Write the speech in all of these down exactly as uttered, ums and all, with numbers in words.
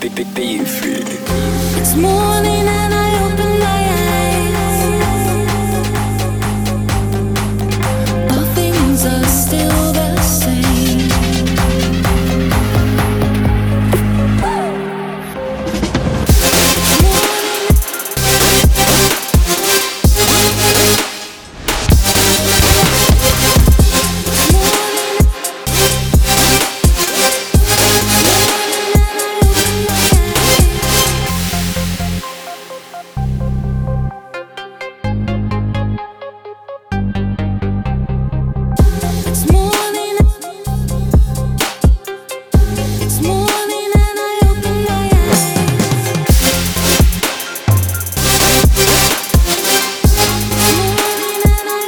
It's morning and I open my eyes. All things are still the same. It's morning. It's morning and I open my eyes. Morning and I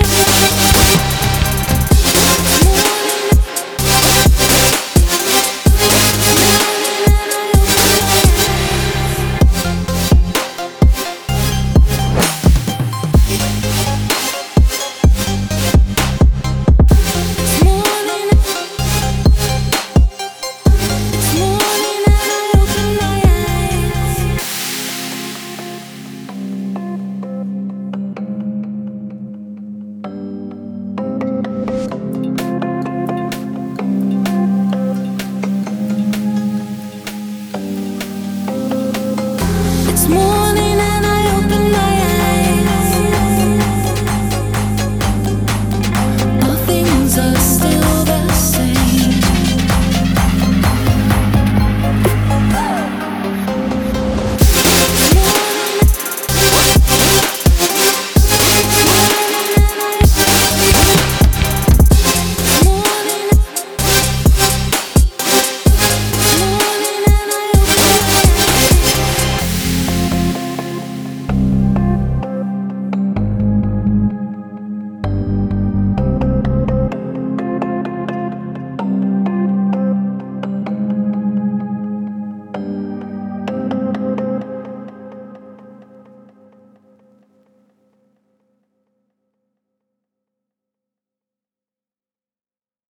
It's morning.